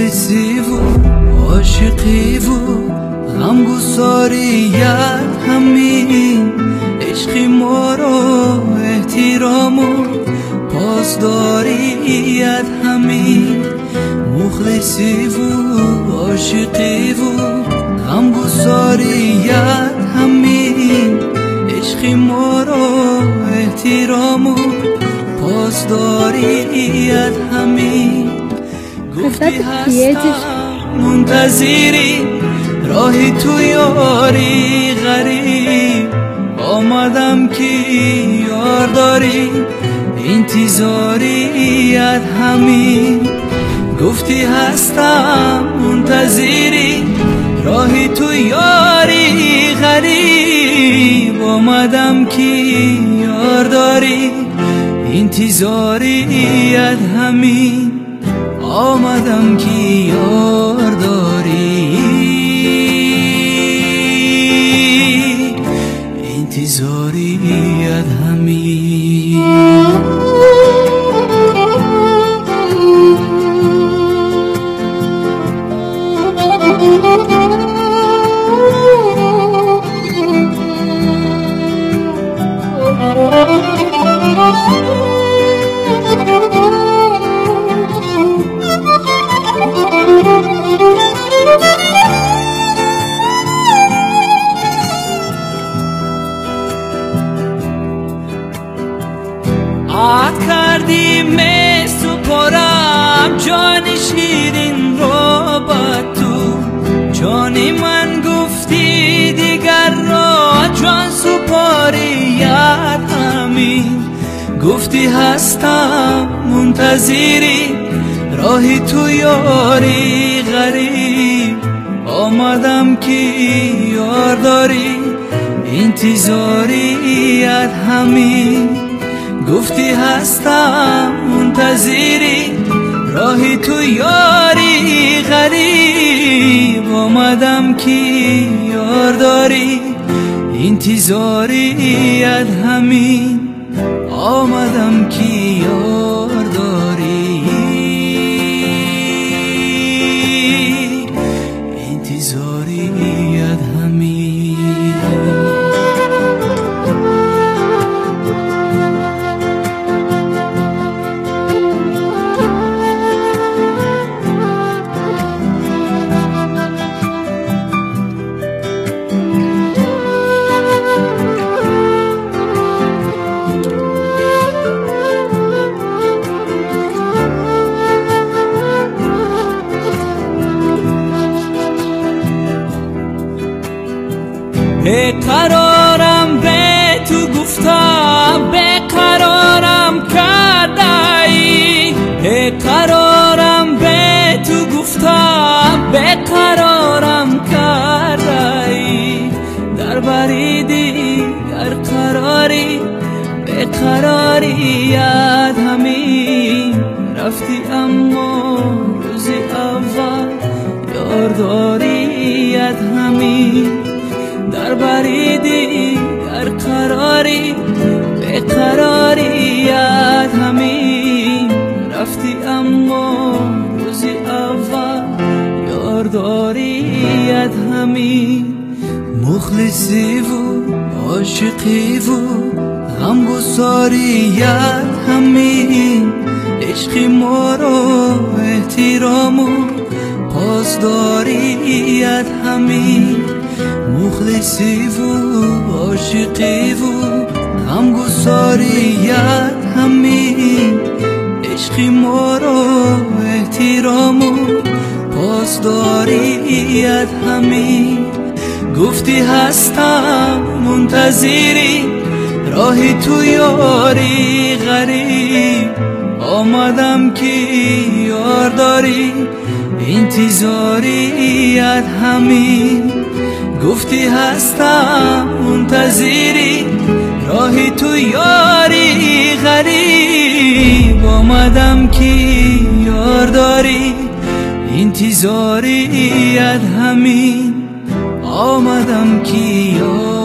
مخلصی و عاشقی و غمگساریت همین، عشقی ما رو احترام و پاسداریت همین. مخلصی و عاشقی و غمگساریت همین، عشقی ما رو احترام و پاسداریت همین. گفتی هستم منتظری راهی تو یاری غریب، آمدم که یار داری انتظاریت همین. گفتی هستم منتظری راهی تو یاری غریب، آمدم که یار داری انتظاریت همین. آمدم که یار داری انتظاریت همین. عهد کردی می سپارم جان شیرین رو با تو، جانی من گفتی دیگر را جان سپاریت همین. گفتی هستم منتظری راهی تو یاری غریب، آمدم که یار داری انتظاریت همین. گفتی هستم منتظری راهی تو یاری غریب، آمدم که یار داری انتظاریت همین. آمدم که یار داری انتظاریت همین. قرارم به تو گفتم بقرارم کردی، قرارم به تو گفتم بقرارم کردی. در بریدی در قراری بقراریت همین، رفتی اما روزی اول یارداریت همین. در بریدی در قراری به قراریت همین، رفتی اما روزی اول یارداریت همین. مخلصی و عاشقی و غمگساریت همین، عشقی ما رو احترام و پاسداریت همین. مخلصی و عاشقی و غمگساریت همین، عشقی ما رو احترام و پاسداریت همین. گفتی هستم منتظری راهی تو یاری غریب، آمدم که یار داری انتظاریت همین. گفتی هستم منتظری راهی تو یاری غریب، آمدم که یار داری انتظاریت همین. آمدم که یار